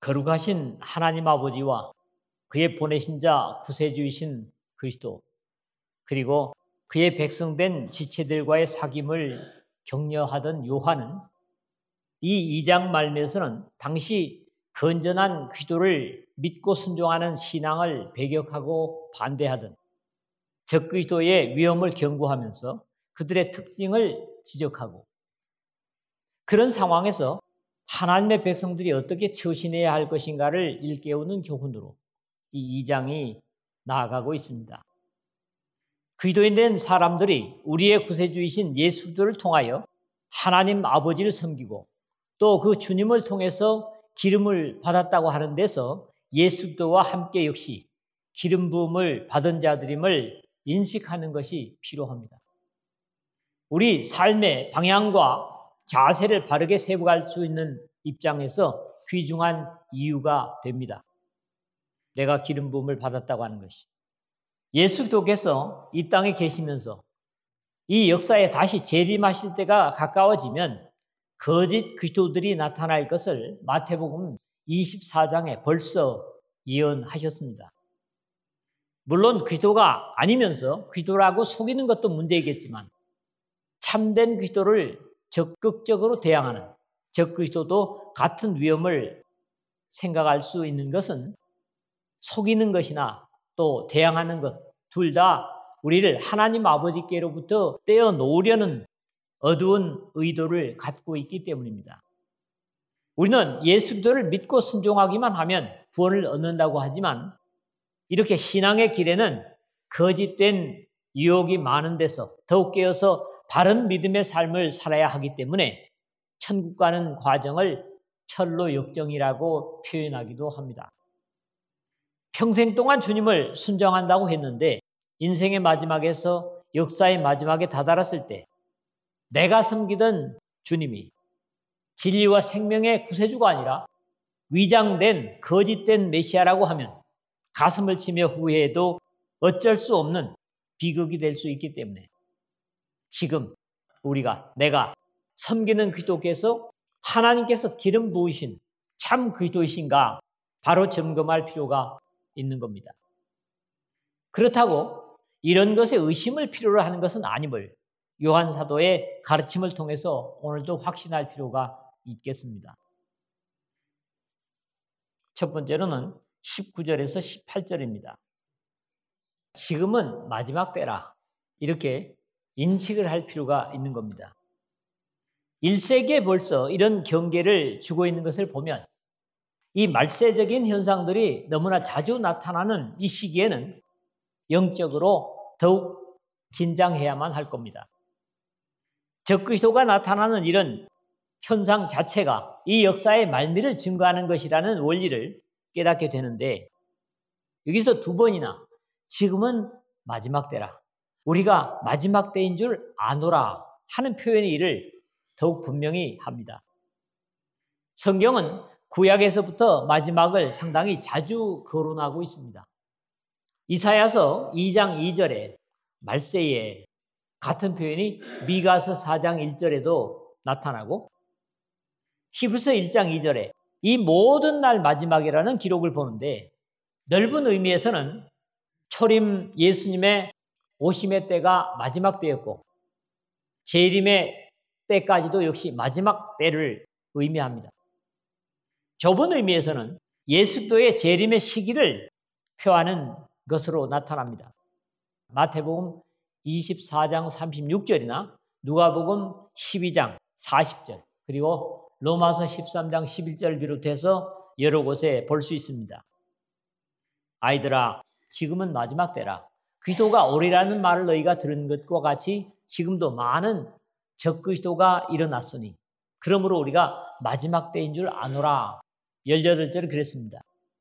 거룩하신 하나님 아버지와 그의 보내신 자 구세주이신 그리스도, 그리고 그의 백성된 지체들과의 사귐을 격려하던 요한은 이 2장 말미에서는 당시 건전한 그리스도를 믿고 순종하는 신앙을 배격하고 반대하던 적그리스도의 위험을 경고하면서 그들의 특징을 지적하고, 그런 상황에서 하나님의 백성들이 어떻게 처신해야 할 것인가를 일깨우는 교훈으로 이 2장이 나아가고 있습니다. 그리스도인 된 사람들이 우리의 구세주이신 예수 그리스도를 통하여 하나님 아버지를 섬기고 또 그 주님을 통해서 기름을 받았다고 하는 데서 예수 그리스도와 함께 역시 기름 부음을 받은 자들임을 인식하는 것이 필요합니다. 우리 삶의 방향과 자세를 바르게 세워갈 수 있는 입장에서 귀중한 이유가 됩니다. 내가 기름 부음을 받았다고 하는 것이. 예수 그리스도께서 이 땅에 계시면서 이 역사에 다시 재림하실 때가 가까워지면 거짓 그리스도들이 나타날 것을 마태복음 24장에 벌써 예언하셨습니다. 물론 그리스도가 아니면서 그리스도라고 속이는 것도 문제이겠지만 참된 그리스도를 적극적으로 대항하는 적그리스도도 같은 위험을 생각할 수 있는 것은 속이는 것이나 또 대항하는 것 둘 다 우리를 하나님 아버지께로부터 떼어놓으려는 어두운 의도를 갖고 있기 때문입니다. 우리는 예수 그리스도를 믿고 순종하기만 하면 구원을 얻는다고 하지만 이렇게 신앙의 길에는 거짓된 유혹이 많은 데서 더욱 깨어서 바른 믿음의 삶을 살아야 하기 때문에 천국 가는 과정을 철로 역정이라고 표현하기도 합니다. 평생 동안 주님을 순종한다고 했는데 인생의 마지막에서 역사의 마지막에 다다랐을 때 내가 섬기던 주님이 진리와 생명의 구세주가 아니라 위장된 거짓된 메시아라고 하면 가슴을 치며 후회해도 어쩔 수 없는 비극이 될 수 있기 때문에 지금 내가 섬기는 그리스도께서 하나님께서 기름 부으신 참 그리스도이신가 바로 점검할 필요가 있는 겁니다. 그렇다고 이런 것에 의심을 필요로 하는 것은 아님을 요한 사도의 가르침을 통해서 오늘도 확신할 필요가 있겠습니다. 첫 번째로는 19절에서 18절입니다. 지금은 마지막 때라 이렇게 인식을 할 필요가 있는 겁니다. 1세기에 벌써 이런 경계를 주고 있는 것을 보면 이 말세적인 현상들이 너무나 자주 나타나는 이 시기에는 영적으로 더욱 긴장해야만 할 겁니다. 적그리스도가 나타나는 이런 현상 자체가 이 역사의 말미를 증거하는 것이라는 원리를 깨닫게 되는데 여기서 두 번이나 지금은 마지막 때라 우리가 마지막 때인 줄 아노라 하는 표현의 일을 더욱 분명히 합니다. 성경은 구약에서부터 마지막을 상당히 자주 거론하고 있습니다. 이사야서 2장 2절에 말세에 같은 표현이 미가서 4장 1절에도 나타나고 히브리서 1장 2절에 이 모든 날 마지막이라는 기록을 보는데 넓은 의미에서는 초림 예수님의 오심의 때가 마지막 때였고 재림의 때까지도 역시 마지막 때를 의미합니다. 좁은 의미에서는 예수 그리스도의 재림의 시기를 표하는 것으로 나타납니다. 마태복음 24장 36절이나 누가복음 12장 40절 그리고 로마서 13장 11절 비롯해서 여러 곳에 볼 수 있습니다. 아이들아 지금은 마지막 때라 그리스도가 오리라는 말을 너희가 들은 것과 같이 지금도 많은 적그리스도가 일어났으니 그러므로 우리가 마지막 때인 줄 아노라 18절 그랬습니다.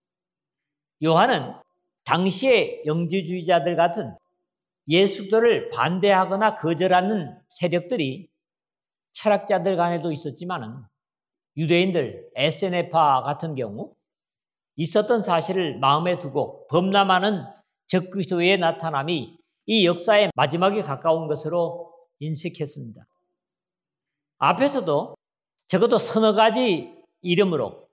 요한은 당시의 영지주의자들 같은 예수 그리스도를 반대하거나 거절하는 세력들이 철학자들 간에도 있었지만은 유대인들 SNF파 같은 경우 있었던 사실을 마음에 두고 범람하는 적그리스도의 나타남이 이 역사의 마지막에 가까운 것으로 인식했습니다. 앞에서도 적어도 서너 가지 이름으로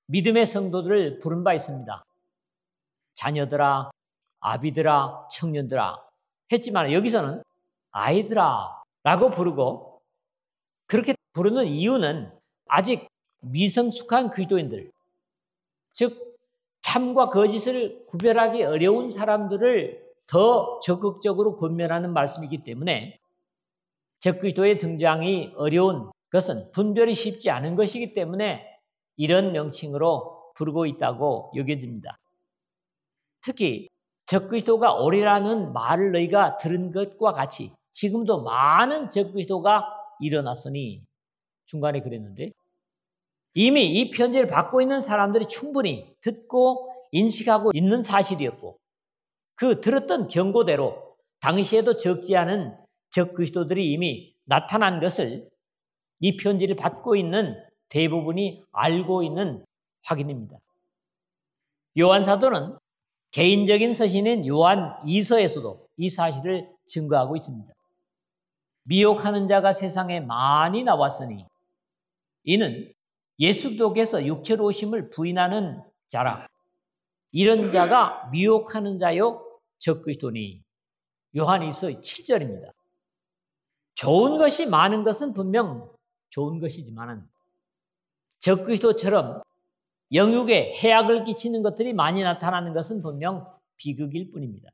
믿음의 성도들을 부른 바 있습니다. 자녀들아, 아비들아, 청년들아 했지만 여기서는 아이들아 라고 부르고, 그렇게 부르는 이유는 아직 미성숙한 그리스도인들, 즉 참과 거짓을 구별하기 어려운 사람들을 더 적극적으로 권면하는 말씀이기 때문에 적그리스도의 등장이 어려운 것은 분별이 쉽지 않은 것이기 때문에 이런 명칭으로 부르고 있다고 여겨집니다. 특히 적그리스도가 오리라는 말을 너희가 들은 것과 같이 지금도 많은 적그리스도가 일어났으니, 중간에 그랬는데 이미 이 편지를 받고 있는 사람들이 충분히 듣고 인식하고 있는 사실이었고, 그 들었던 경고대로 당시에도 적지 않은 적그리스도들이 이미 나타난 것을 이 편지를 받고 있는 대부분이 알고 있는 확인입니다. 요한 사도는 개인적인 서신인 요한 2서에서도 이 사실을 증거하고 있습니다. 미혹하는 자가 세상에 많이 나왔으니 이는 예수 그리스도께서 육체로 오심을 부인하는 자라. 이런 자가 미혹하는 자요 적그리스도니. 요한 2서 7절입니다. 좋은 것이 많은 것은 분명 좋은 것이지만 적그리스도처럼 영육에 해악을 끼치는 것들이 많이 나타나는 것은 분명 비극일 뿐입니다.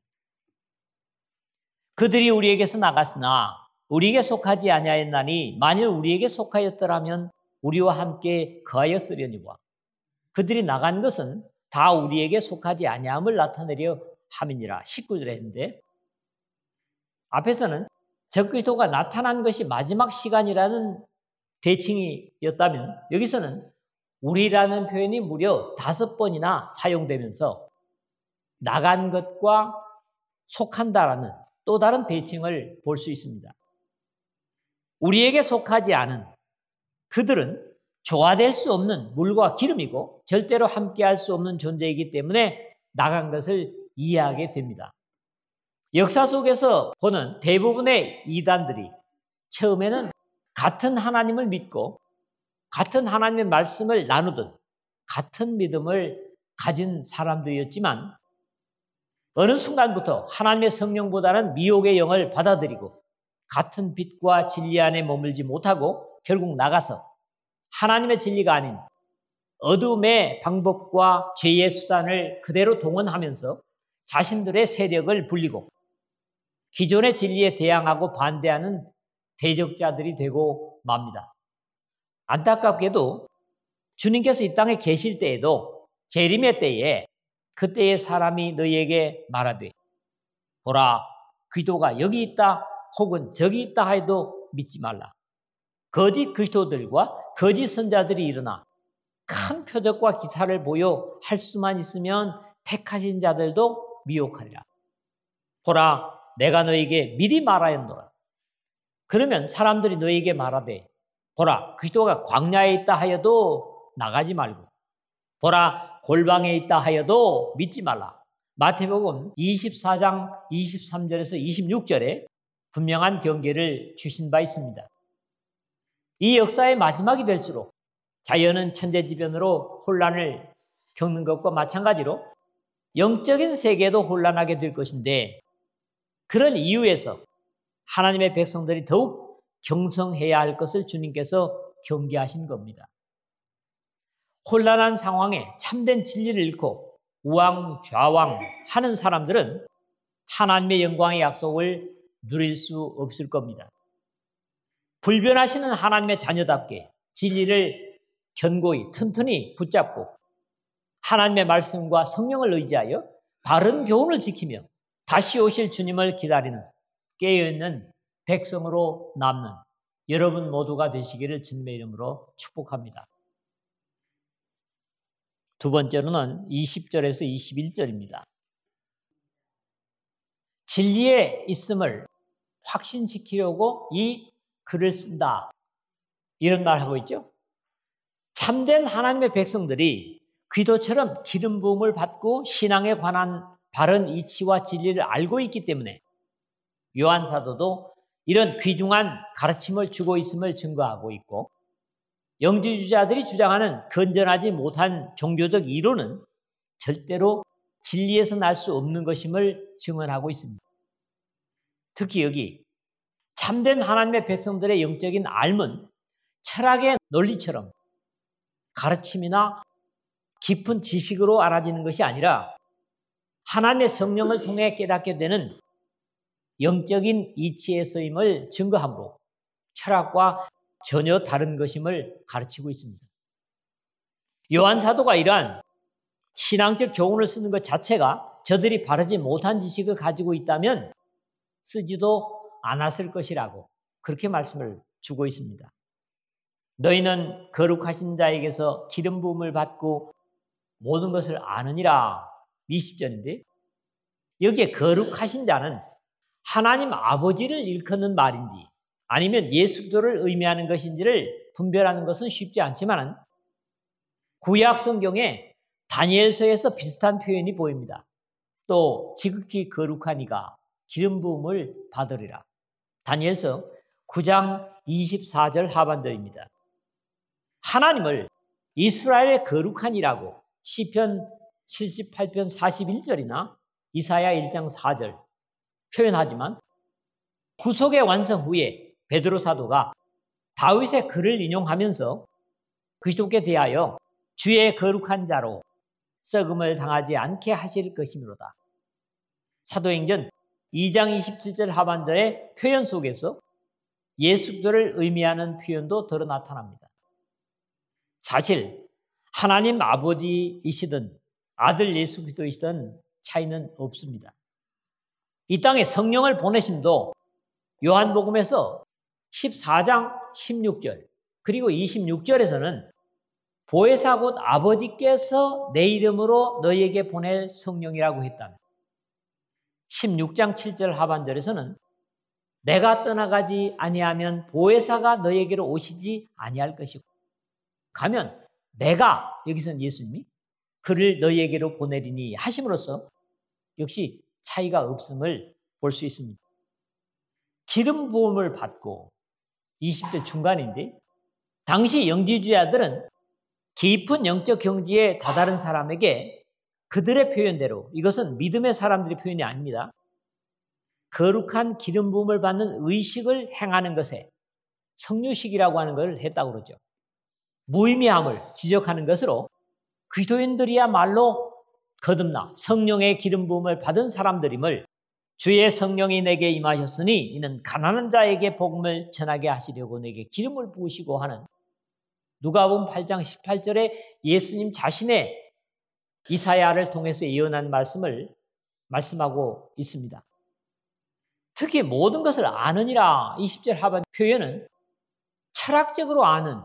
그들이 우리에게서 나갔으나 우리에게 속하지 아니하였나니 만일 우리에게 속하였더라면 우리와 함께 거하였으려니와. 그들이 나간 것은 다 우리에게 속하지 아니함을 나타내려 함이니라. 19절에 했는데, 앞에서는 적그리스도가 나타난 것이 마지막 시간이라는 대칭이었다면 여기서는 우리라는 표현이 무려 5번이나 사용되면서 나간 것과 속한다라는 또 다른 대칭을 볼 수 있습니다. 우리에게 속하지 않은 그들은 조화될 수 없는 물과 기름이고 절대로 함께할 수 없는 존재이기 때문에 나간 것을 이해하게 됩니다. 역사 속에서 보는 대부분의 이단들이 처음에는 같은 하나님을 믿고 같은 하나님의 말씀을 나누던 같은 믿음을 가진 사람들이었지만 어느 순간부터 하나님의 성령보다는 미혹의 영을 받아들이고 같은 빛과 진리 안에 머물지 못하고 결국 나가서 하나님의 진리가 아닌 어둠의 방법과 죄의 수단을 그대로 동원하면서 자신들의 세력을 불리고 기존의 진리에 대항하고 반대하는 대적자들이 되고 맙니다. 안타깝게도 주님께서 이 땅에 계실 때에도 재림의 때에 그때의 사람이 너희에게 말하되 보라 그리스도가 여기 있다 혹은 저기 있다 하여도 믿지 말라. 거짓 그리스도들과 거짓 선자들이 일어나 큰 표적과 기사를 보여 할 수만 있으면 택하신 자들도 미혹하리라. 보라 내가 너에게 미리 말하였노라. 그러면 사람들이 너에게 말하되 보라 그리스도가 광야에 있다 하여도 나가지 말고 보라 골방에 있다 하여도 믿지 말라. 마태복음 24장 23절에서 26절에 분명한 경계를 주신 바 있습니다. 이 역사의 마지막이 될수록 자연은 천재지변으로 혼란을 겪는 것과 마찬가지로 영적인 세계도 혼란하게 될 것인데, 그런 이유에서 하나님의 백성들이 더욱 경성해야 할 것을 주님께서 경계하신 겁니다. 혼란한 상황에 참된 진리를 잃고 우왕좌왕하는 사람들은 하나님의 영광의 약속을 누릴 수 없을 겁니다. 불변하시는 하나님의 자녀답게 진리를 견고히 튼튼히 붙잡고 하나님의 말씀과 성령을 의지하여 바른 교훈을 지키며 다시 오실 주님을 기다리는 깨어있는 백성으로 남는 여러분 모두가 되시기를 주님의 이름으로 축복합니다. 두 번째로는 20절에서 21절입니다. 진리에 있음을 확신시키려고 이 글을 쓴다. 이런 말 하고 있죠. 참된 하나님의 백성들이 그리스도처럼 기름 부음을 받고 신앙에 관한 바른 이치와 진리를 알고 있기 때문에 요한 사도도 이런 귀중한 가르침을 주고 있음을 증거하고 있고, 영지주의자들이 주장하는 건전하지 못한 종교적 이론은 절대로 진리에서 날 수 없는 것임을 증언하고 있습니다. 특히 여기 참된 하나님의 백성들의 영적인 삶은 철학의 논리처럼 가르침이나 깊은 지식으로 알아지는 것이 아니라 하나님의 성령을 통해 깨닫게 되는 영적인 이치에서임을 증거하므로 철학과 전혀 다른 것임을 가르치고 있습니다. 요한 사도가 이러한 신앙적 교훈을 쓰는 것 자체가 저들이 바르지 못한 지식을 가지고 있다면 쓰지도 않았을 것이라고 그렇게 말씀을 주고 있습니다. 너희는 거룩하신 자에게서 기름 부음을 받고 모든 것을 아느니라 20절인데 여기에 거룩하신 자는 하나님 아버지를 일컫는 말인지 아니면 예수 그리스도를 의미하는 것인지를 분별하는 것은 쉽지 않지만 구약 성경에 다니엘서에서 비슷한 표현이 보입니다. 또 지극히 거룩한 이가 기름 부음을 받으리라. 다니엘서 9장 24절 하반절입니다. 하나님을 이스라엘의 거룩한 이라고 시편 78편 41절이나 이사야 1장 4절 표현하지만 구속의 완성 후에 베드로 사도가 다윗의 글을 인용하면서 그리스도께 대하여 주의 거룩한 자로 썩음을 당하지 않게 하실 것이므로다. 사도행전 2장 27절 하반절의 표현 속에서 예수 그리스도를 의미하는 표현도 들어 나타납니다. 사실 하나님 아버지이시든 아들 예수 그리스도이시든 차이는 없습니다. 이 땅에 성령을 보내심도 요한복음에서 14장 16절 그리고 26절에서는 보혜사 곧 아버지께서 내 이름으로 너희에게 보낼 성령이라고 했다면 16장 7절 하반절에서는 내가 떠나가지 아니하면 보혜사가 너희에게로 오시지 아니할 것이고 가면 내가 여기서는 예수님이 그를 너희에게로 보내리니 하심으로써 역시 차이가 없음을 볼 수 있습니다. 기름 부음을 받고 20대 중간인데 당시 영지주의자들은 깊은 영적 경지에 다다른 사람에게 그들의 표현대로 이것은 믿음의 사람들의 표현이 아닙니다. 거룩한 기름 부음을 받는 의식을 행하는 것에 성류식이라고 하는 걸 했다고 그러죠. 무의미함을 지적하는 것으로 그리스도인들이야말로 거듭나 성령의 기름 부음을 받은 사람들임을 주의 성령이 내게 임하셨으니 이는 가난한 자에게 복음을 전하게 하시려고 내게 기름을 부으시고 하는 누가복음 8장 18절에 예수님 자신의 이사야를 통해서 예언한 말씀을 말씀하고 있습니다. 특히 모든 것을 아느니라 20절 하반 표현은 철학적으로 아는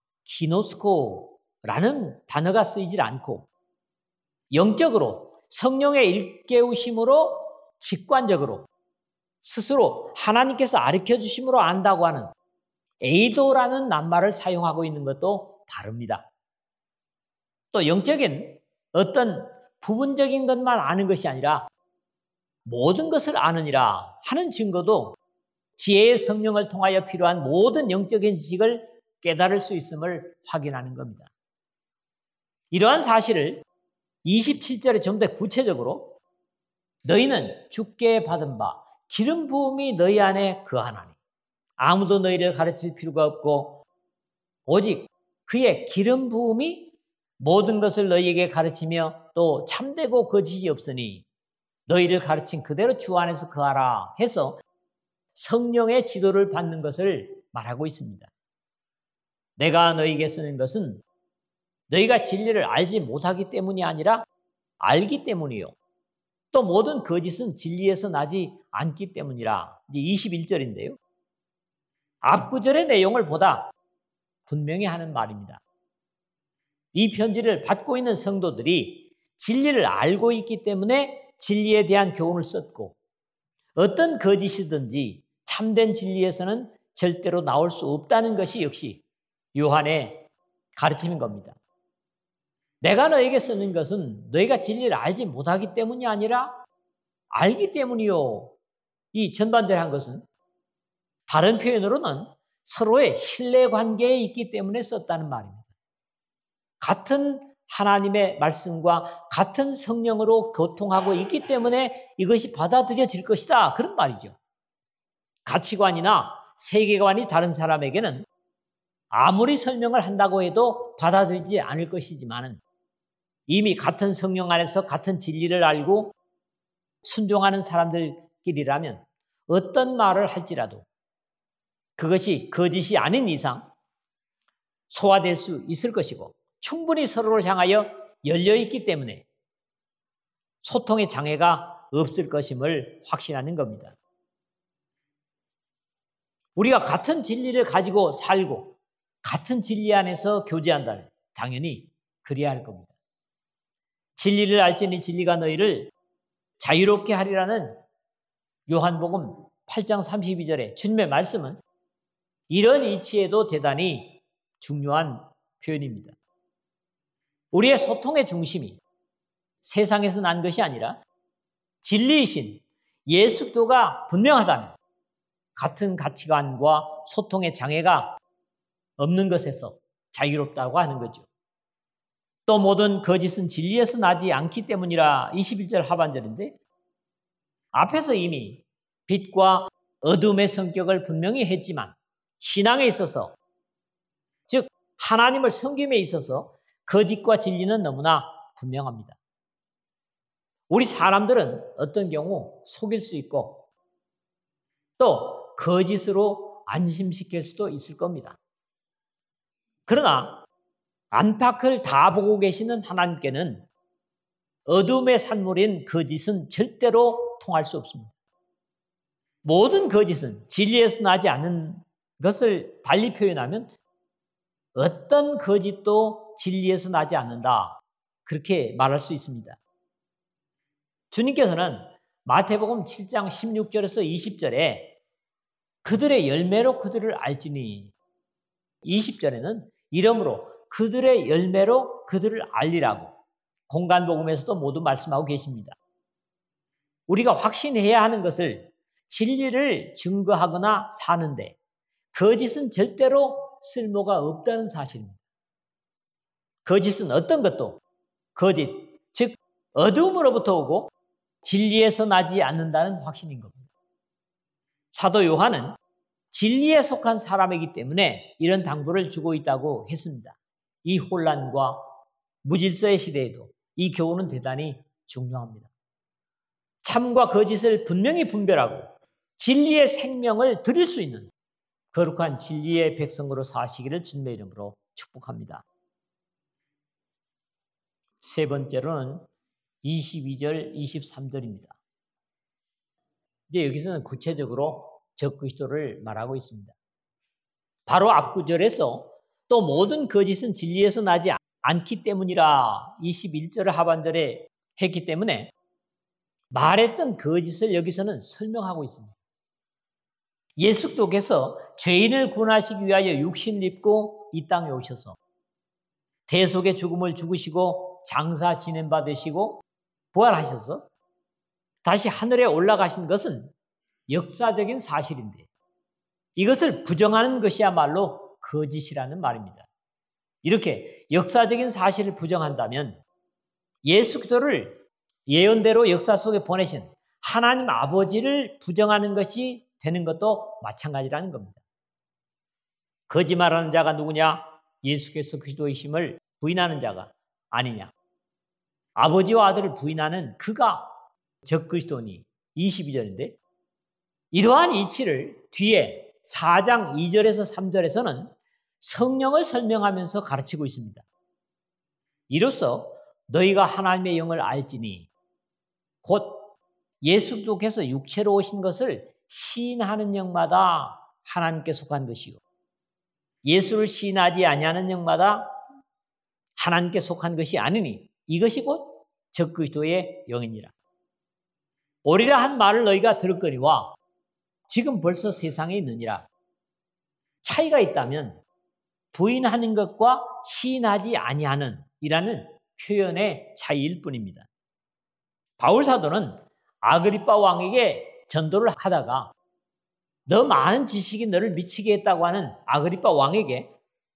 기노스코라는 단어가 쓰이질 않고 영적으로 성령의 일깨우심으로 직관적으로 스스로 하나님께서 가르쳐 주심으로 안다고 하는 에이도라는 낱말을 사용하고 있는 것도 다릅니다. 또 영적인 어떤 부분적인 것만 아는 것이 아니라 모든 것을 아느니라 하는 증거도 지혜의 성령을 통하여 필요한 모든 영적인 지식을 깨달을 수 있음을 확인하는 겁니다. 이러한 사실을 27절에 좀 더 구체적으로 너희는 주께 받은 바 기름 부음이 너희 안에 거하나니 아무도 너희를 가르칠 필요가 없고 오직 그의 기름 부음이 모든 것을 너희에게 가르치며 또 참되고 거짓이 없으니 너희를 가르친 그대로 주 안에서 거하라 해서 성령의 지도를 받는 것을 말하고 있습니다. 내가 너희에게 쓰는 것은 너희가 진리를 알지 못하기 때문이 아니라 알기 때문이요. 또 모든 거짓은 진리에서 나지 않기 때문이라. 이제 21절인데요. 앞구절의 내용을 보다 분명히 하는 말입니다. 이 편지를 받고 있는 성도들이 진리를 알고 있기 때문에 진리에 대한 교훈을 썼고 어떤 거짓이든지 참된 진리에서는 절대로 나올 수 없다는 것이 역시 요한의 가르침인 겁니다. 내가 너에게 쓰는 것은 너희가 진리를 알지 못하기 때문이 아니라 알기 때문이요. 이 전반대로 한 것은 다른 표현으로는 서로의 신뢰 관계에 있기 때문에 썼다는 말입니다. 같은 하나님의 말씀과 같은 성령으로 교통하고 있기 때문에 이것이 받아들여질 것이다. 그런 말이죠. 가치관이나 세계관이 다른 사람에게는 아무리 설명을 한다고 해도 받아들이지 않을 것이지만 이미 같은 성령 안에서 같은 진리를 알고 순종하는 사람들끼리라면 어떤 말을 할지라도 그것이 거짓이 아닌 이상 소화될 수 있을 것이고 충분히 서로를 향하여 열려있기 때문에 소통의 장애가 없을 것임을 확신하는 겁니다. 우리가 같은 진리를 가지고 살고 같은 진리 안에서 교제한다면 당연히 그래야 할 겁니다. 진리를 알지니 진리가 너희를 자유롭게 하리라는 요한복음 8장 32절의 주님의 말씀은 이런 이치에도 대단히 중요한 표현입니다. 우리의 소통의 중심이 세상에서 난 것이 아니라 진리이신 예수 그리스도가 분명하다면 같은 가치관과 소통의 장애가 없는 것에서 자유롭다고 하는 거죠. 또 모든 거짓은 진리에서 나지 않기 때문이라 21절 하반절인데 앞에서 이미 빛과 어둠의 성격을 분명히 했지만 신앙에 있어서 즉 하나님을 섬김에 있어서 거짓과 진리는 너무나 분명합니다. 우리 사람들은 어떤 경우 속일 수 있고 또 거짓으로 안심시킬 수도 있을 겁니다. 그러나 안팎을 다 보고 계시는 하나님께는 어둠의 산물인 거짓은 절대로 통할 수 없습니다. 모든 거짓은 진리에서 나지 않는 것을 달리 표현하면 어떤 거짓도 진리에서 나지 않는다. 그렇게 말할 수 있습니다. 주님께서는 마태복음 7장 16절에서 20절에 그들의 열매로 그들을 알지니 20절에는 이러므로 그들의 열매로 그들을 알리라고 공간복음에서도 모두 말씀하고 계십니다. 우리가 확신해야 하는 것을 진리를 증거하거나 사는데 거짓은 절대로 쓸모가 없다는 사실입니다. 거짓은 어떤 것도 거짓, 즉 어둠으로부터 오고 진리에서 나지 않는다는 확신인 겁니다. 사도 요한은 진리에 속한 사람이기 때문에 이런 당부를 주고 있다고 했습니다. 이 혼란과 무질서의 시대에도 이 교훈은 대단히 중요합니다. 참과 거짓을 분명히 분별하고 진리의 생명을 드릴 수 있는 거룩한 진리의 백성으로 사시기를 주님의 이름으로 축복합니다. 세 번째로는 22절, 23절입니다. 이제 여기서는 구체적으로 적그리스도를 말하고 있습니다. 바로 앞구절에서 또 모든 거짓은 진리에서 나지 않기 때문이라 21절 하반절에 했기 때문에 말했던 거짓을 여기서는 설명하고 있습니다. 예수 그리스도께서 죄인을 구원하시기 위하여 육신을 입고 이 땅에 오셔서 대속의 죽음을 죽으시고 장사 지낸 바 되시고 부활하셔서 다시 하늘에 올라가신 것은 역사적인 사실인데 이것을 부정하는 것이야말로 거짓이라는 말입니다. 이렇게 역사적인 사실을 부정한다면 예수 그리스도를 예언대로 역사 속에 보내신 하나님 아버지를 부정하는 것이 되는 것도 마찬가지라는 겁니다. 거짓말하는 자가 누구냐? 예수께서 그리스도이심을 부인하는 자가 아니냐? 아버지와 아들을 부인하는 그가 적그리스도니 22절인데 이러한 이치를 뒤에 4장 2절에서 3절에서는 성령을 설명하면서 가르치고 있습니다. 이로써 너희가 하나님의 영을 알지니 곧 예수 그리스도께서 육체로 오신 것을 시인하는 영마다 하나님께 속한 것이요 예수를 시인하지 아니하는 영마다 하나님께 속한 것이 아니니 이것이 곧 적그리스도의 영이니라. 오리라 한 말을 너희가 들었거니와 지금 벌써 세상에 있느니라. 차이가 있다면 부인하는 것과 시인하지 아니하는 이라는 표현의 차이일 뿐입니다. 바울 사도는 아그리빠 왕에게 전도를 하다가 너 많은 지식이 너를 미치게 했다고 하는 아그리빠 왕에게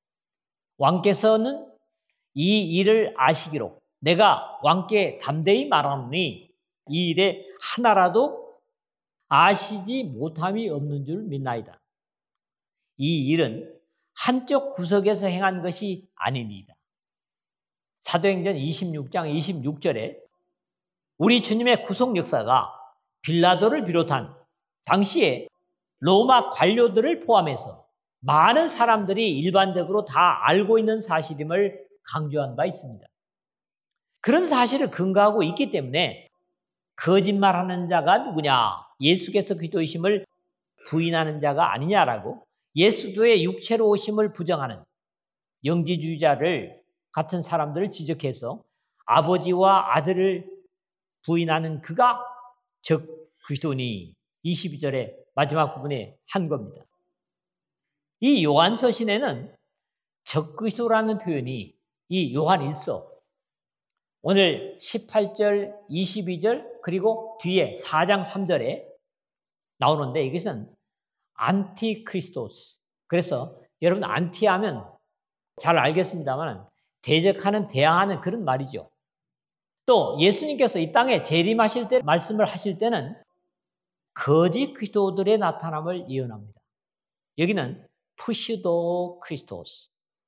왕께서는 이 일을 아시기로 내가 왕께 담대히 말하노니 이 일에 하나라도 아시지 못함이 없는 줄 믿나이다. 이 일은 한쪽 구석에서 행한 것이 아니니이다. 사도행전 26장 26절에 우리 주님의 구속 역사가 빌라도를 비롯한 당시에 로마 관료들을 포함해서 많은 사람들이 일반적으로 다 알고 있는 사실임을 강조한 바 있습니다. 그런 사실을 근거하고 있기 때문에 거짓말하는 자가 누구냐? 예수께서 그리스도이심을 부인하는 자가 아니냐라고 예수도의 육체로 오심을 부정하는 영지주의자를 같은 사람들을 지적해서 아버지와 아들을 부인하는 그가 즉 그리스도니 22절의 마지막 부분에 한 겁니다. 이 요한서신에는 적 그리스도라는 표현이 이 요한 1서 오늘 18절, 22절 그리고 뒤에 4장 3절에 나오는데 이것은 안티크리스토스. 그래서 여러분 안티하면 잘 알겠습니다만 대적하는, 대항하는 그런 말이죠. 또 예수님께서 이 땅에 재림하실 때 말씀을 하실 때는 거짓 그리스도들의 나타남을 예언합니다. 여기는 푸시도 크리스토스.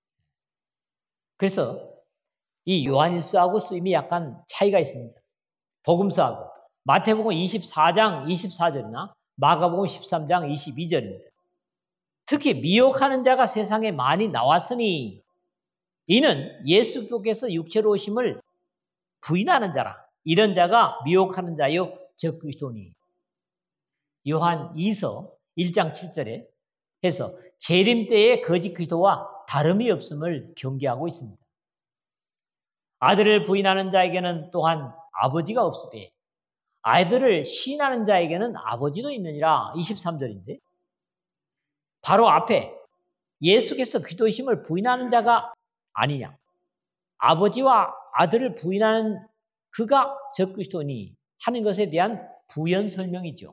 그래서 이 요한일서하고 쓰임이 약간 차이가 있습니다. 복음서하고 마태복음 24장 24절이나 마가복음 13장 22절입니다. 특히 미혹하는 자가 세상에 많이 나왔으니 이는 예수께서 육체로 오심을 부인하는 자라. 이런 자가 미혹하는 자요 적 그리스도니. 요한 2서 1장 7절에 해서 재림 때의 거짓 그리스도와 다름이 없음을 경계하고 있습니다. 아들을 부인하는 자에게는 또한 아버지가 없으되 아들을 시인하는 자에게는 아버지도 있느니라. 23절인데 바로 앞에 예수께서 그리스도이심을 부인하는 자가 아니냐. 아버지와 아들을 부인하는 그가 적 그리스도니 하는 것에 대한 부연 설명이죠.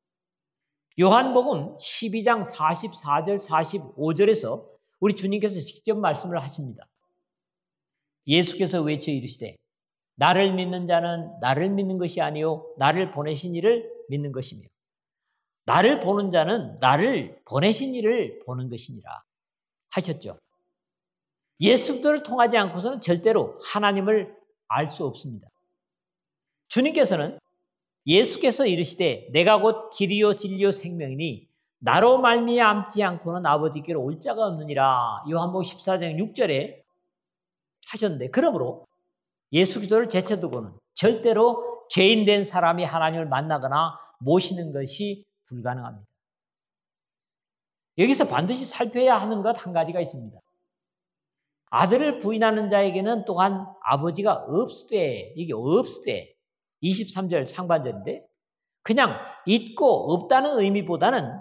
요한복음 12장 44절 45절에서 우리 주님께서 직접 말씀을 하십니다. 예수께서 외쳐 이르시되 나를 믿는 자는 나를 믿는 것이 아니요 나를 보내신 이를 믿는 것이며 나를 보는 자는 나를 보내신 이를 보는 것이니라 하셨죠. 예수들을 통하지 않고서는 절대로 하나님을 알 수 없습니다. 주님께서는 예수께서 이르시되 내가 곧 길이요 진리요 생명이니 나로 말미암지 않고는 아버지께로 올 자가 없느니라. 요한복음 14장 6절에 하셨는데 그러므로 예수 그리스도를 제쳐두고는 절대로 죄인된 사람이 하나님을 만나거나 모시는 것이 불가능합니다. 여기서 반드시 살펴야 하는 것 한 가지가 있습니다. 아들을 부인하는 자에게는 또한 아버지가 없으되, 이게 없으되 23절 상반절인데 그냥 있고 없다는 의미보다는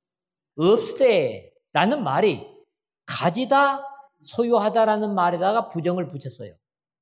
없으되라는 말이 가지다 소유하다라는 말에다가 부정을 붙였어요.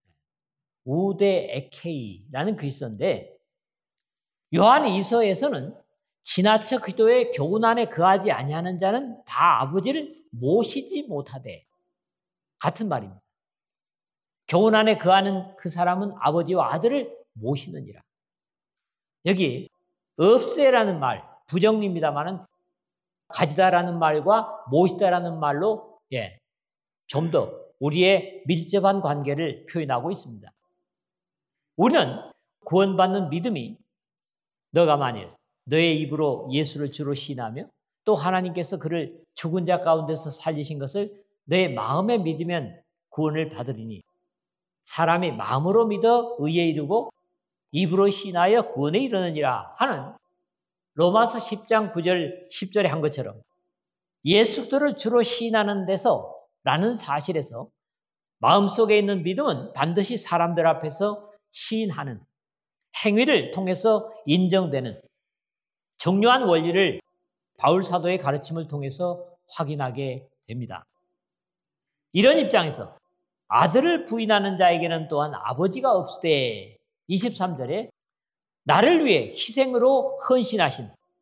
우데 에케이라는 글씨인데 요한 2서에서는 지나쳐 그리스도의 교훈 안에 거하지 아니하는 자는 다 아버지를 모시지 못하되 같은 말입니다. 교훈 안에 거하는 그 사람은 아버지와 아들을 모시느니라. 여기 없으라는 말 부정입니다만은 가지다라는 말과 모시다라는 말로 좀 더 우리의 밀접한 관계를 표현하고 있습니다. 우리는 구원받는 믿음이 너가 만일 너의 입으로 예수를 주로 시인하며 또 하나님께서 그를 죽은 자 가운데서 살리신 것을 너의 마음에 믿으면 구원을 받으리니 사람이 마음으로 믿어 의에 이르고 입으로 시인하여 구원에 이르느니라 하는 로마서 10장 9절 10절에 한 것처럼 예수들을 주로 시인하는 데서 라는 사실에서 마음속에 있는 믿음은 반드시 사람들 앞에서 시인하는 행위를 통해서 인정되는 중요한 원리를 바울 사도의 가르침을 통해서 확인하게 됩니다. 이런 입장에서 아들을 부인하는 자에게는 또한 아버지가 없으되 23절에 나를 위해 희생으로 헌신하신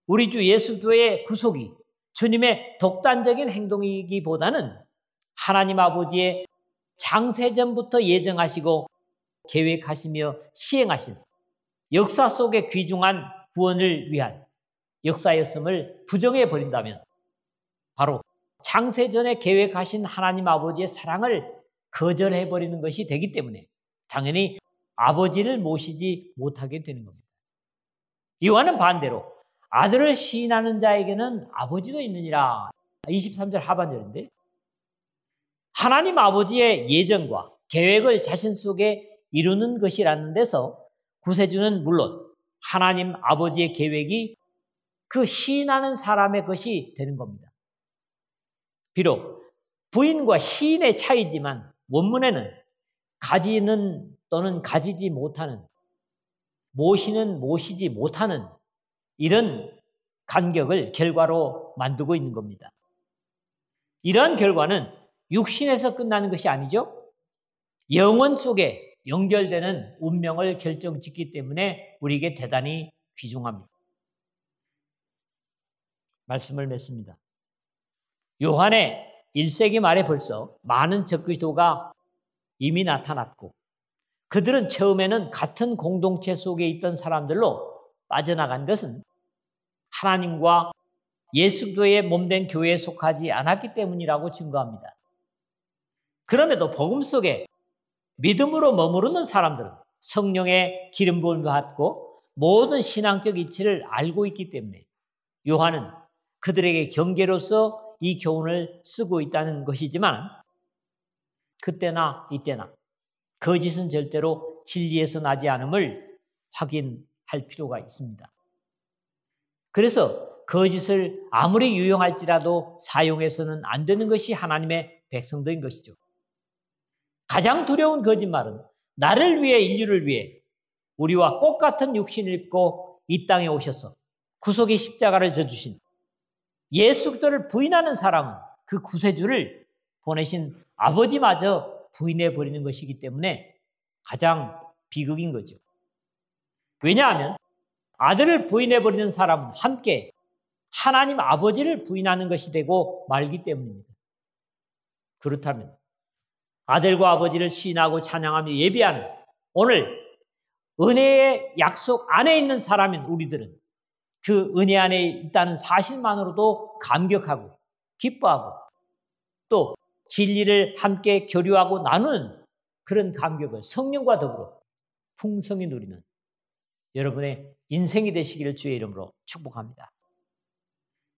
우리 주 예수도의 구속이 주님의 독단적인 행동이기보다는 하나님 아버지의 창세전부터 예정하시고 계획하시며 시행하신 역사 속에 귀중한 구원을 위한 역사였음을 부정해 버린다면 바로 창세전에 계획하신 하나님 아버지의 사랑을 거절해 버리는 것이 되기 때문에 당연히 아버지를 모시지 못하게 되는 겁니다. 이와는 반대로 아들을 시인하는 자에게는 아버지도 있느니라. 23절 하반절인데 하나님 아버지의 예정과 계획을 자신 속에 이루는 것이라는 데서 구세주는 물론 하나님 아버지의 계획이 그 시인하는 사람의 것이 되는 겁니다. 비록 부인과 시인의 차이지만 원문에는 가지는 또는 가지지 못하는, 모시는 모시지 못하는 이런 간격을 결과로 만들고 있는 겁니다. 이러한 결과는 육신에서 끝나는 것이 아니죠. 영원 속에 연결되는 운명을 결정짓기 때문에 우리에게 대단히 귀중합니다. 말씀을 맺습니다. 요한의 1세기 말에 벌써 많은 적그리스도가 이미 나타났고 그들은 처음에는 같은 공동체 속에 있던 사람들로 빠져나간 것은 하나님과 예수 그리스도의 몸된 교회에 속하지 않았기 때문이라고 증거합니다. 그럼에도 복음 속에 믿음으로 머무르는 사람들은 성령의 기름 부음을 받고 모든 신앙적 이치를 알고 있기 때문에 요한은 그들에게 경계로서 이 교훈을 쓰고 있다는 것이지만 그때나 이때나 거짓은 절대로 진리에서 나지 않음을 확인할 필요가 있습니다. 그래서 거짓을 아무리 유용할지라도 사용해서는 안 되는 것이 하나님의 백성들인 것이죠. 가장 두려운 거짓말은 나를 위해 인류를 위해 우리와 꽃같은 육신을 입고 이 땅에 오셔서 구속의 십자가를 져주신 예수 그리스도를 부인하는 사람은 그 구세주를 보내신 아버지마저 부인해버리는 것이기 때문에 가장 비극인 거죠. 왜냐하면 아들을 부인해버리는 사람은 함께 하나님 아버지를 부인하는 것이 되고 말기 때문입니다. 그렇다면 아들과 아버지를 시인하고 찬양하며 예배하는 오늘 은혜의 약속 안에 있는 사람인 우리들은 그 은혜 안에 있다는 사실만으로도 감격하고 기뻐하고 또 진리를 함께 교류하고 나누는 그런 감격을 성령과 더불어 풍성히 누리는 여러분의 인생이 되시기를 주의 이름으로 축복합니다.